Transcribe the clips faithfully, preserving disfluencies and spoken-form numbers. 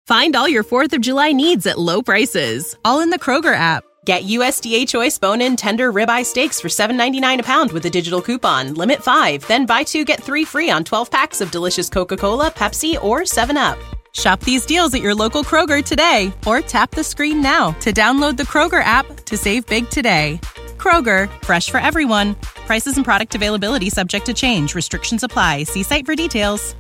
Find all your fourth of July needs at low prices, all in the Kroger app. Get U S D A Choice bone-in tender ribeye steaks for seven ninety-nine a pound with a digital coupon. Limit five. Then buy two, get three free on twelve packs of delicious Coca-Cola, Pepsi, or seven up. Shop these deals at your local Kroger today, or tap the screen now to download the Kroger app to save big today. Kroger, fresh for everyone. Prices and product availability subject to change. Restrictions apply. See site for details.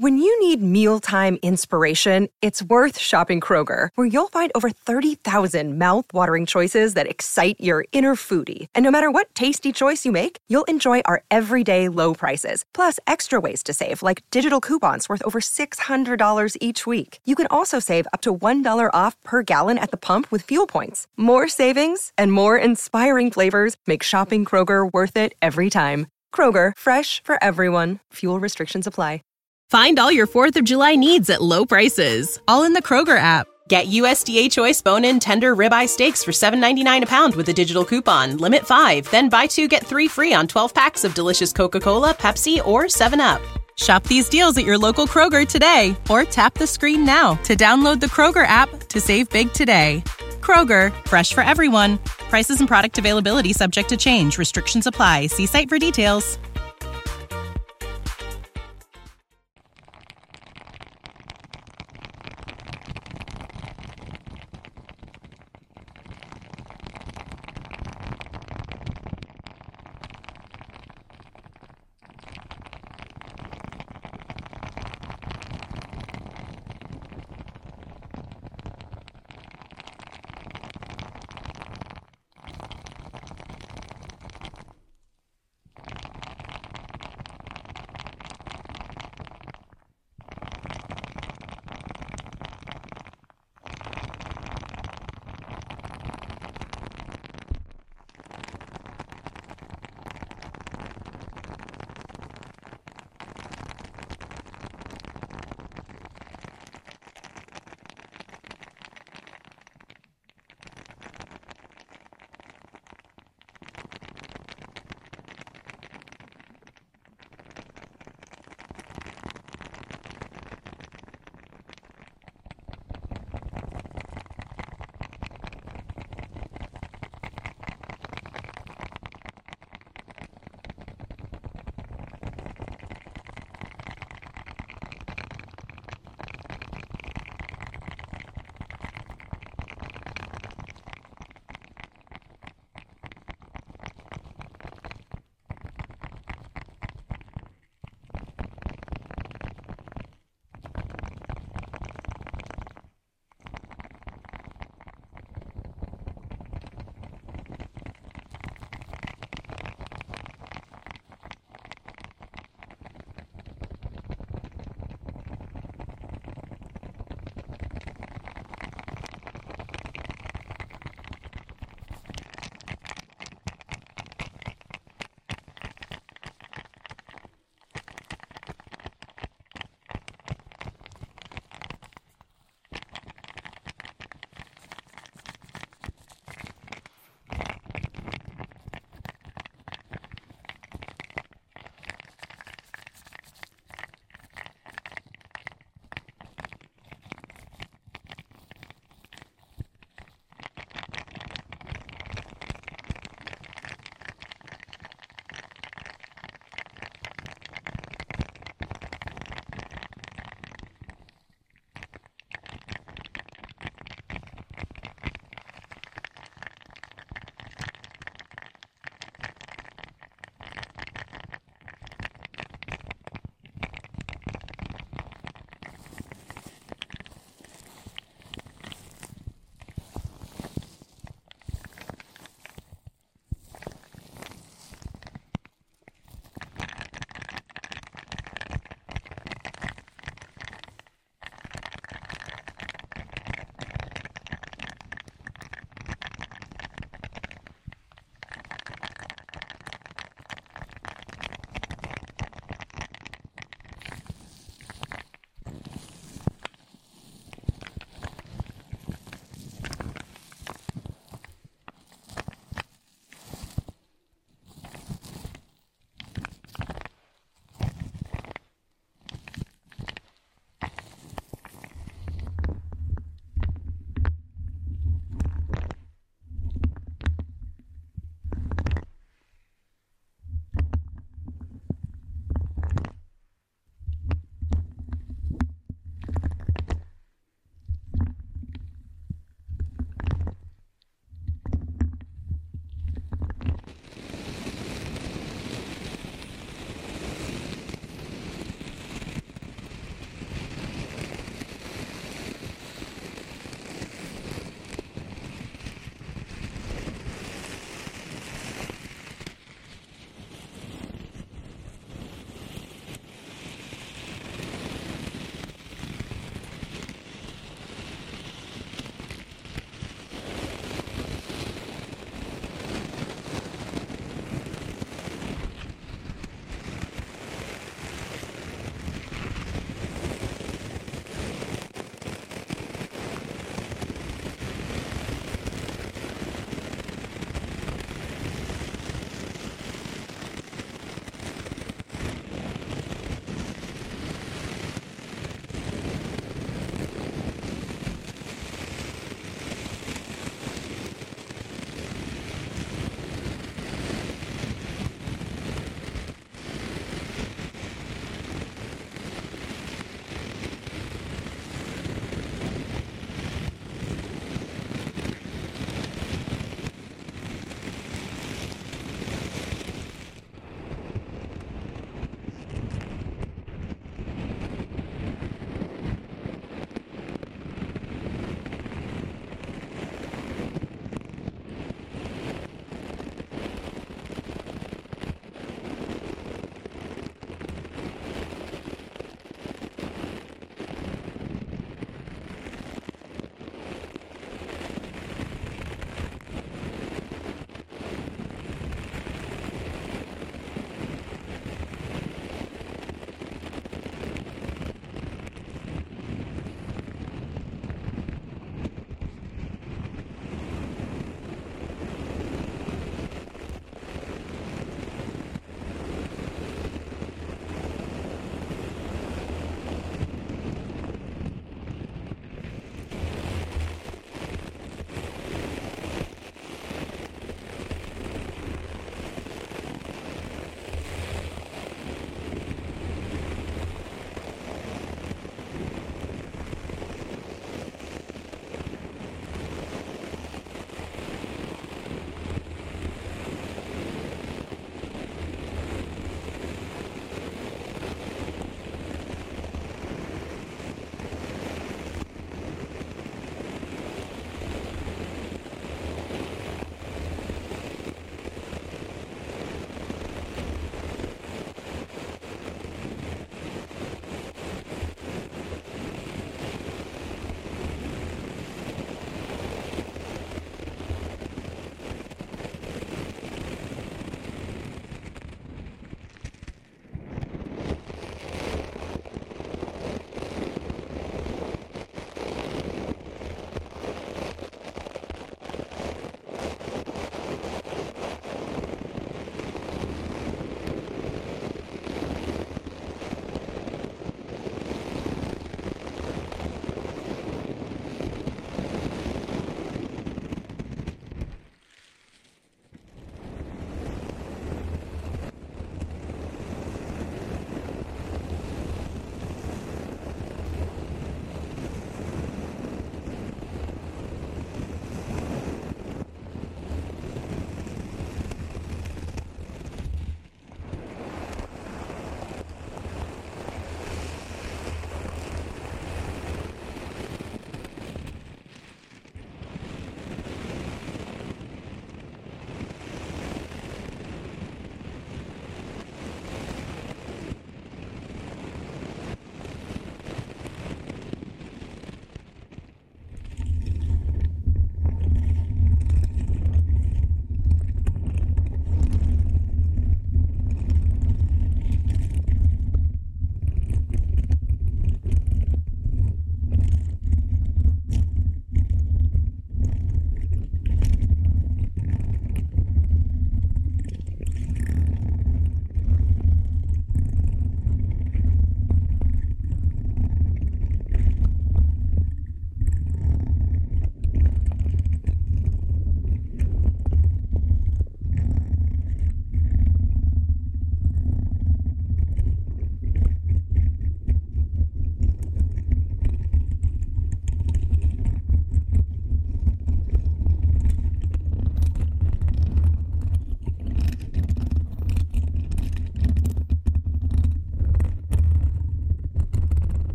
When you need mealtime inspiration, it's worth shopping Kroger, where you'll find over thirty thousand mouth-watering choices that excite your inner foodie. And no matter what tasty choice you make, you'll enjoy our everyday low prices, plus extra ways to save, like digital coupons worth over six hundred dollars each week. You can also save up to one dollar off per gallon at the pump with fuel points. More savings and more inspiring flavors make shopping Kroger worth it every time. Kroger, fresh for everyone. Fuel restrictions apply. Find all your fourth of July needs at low prices, all in the Kroger app. Get U S D A Choice bone-in tender ribeye steaks for seven ninety-nine a pound with a digital coupon. Limit five, then buy two, get three free on twelve packs of delicious Coca-Cola, Pepsi, or seven up. Shop these deals at your local Kroger today, or tap the screen now to download the Kroger app to save big today. Kroger, fresh for everyone. Prices and product availability subject to change. Restrictions apply. See site for details.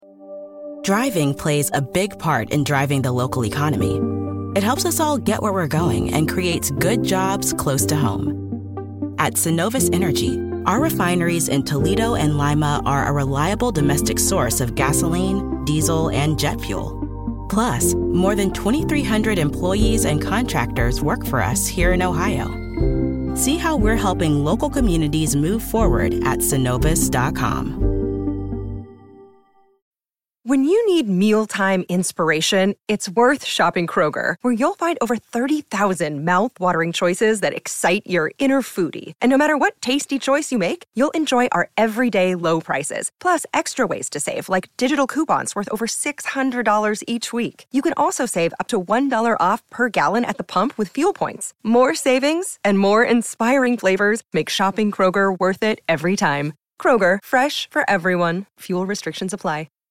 Driving plays a big part in driving the local economy. It helps us all get where we're going and creates good jobs close to home. At Synovus Energy, our refineries in Toledo and Lima are a reliable domestic source of gasoline, diesel, and jet fuel. Plus, more than twenty-three hundred employees and contractors work for us here in Ohio. See how we're helping local communities move forward at Synovus dot com. When you need mealtime inspiration, it's worth shopping Kroger, where you'll find over thirty thousand mouth-watering choices that excite your inner foodie. And no matter what tasty choice you make, you'll enjoy our everyday low prices, plus extra ways to save, like digital coupons worth over six hundred dollars each week. You can also save up to one dollar off per gallon at the pump with fuel points. More savings and more inspiring flavors make shopping Kroger worth it every time. Kroger, fresh for everyone. Fuel restrictions apply.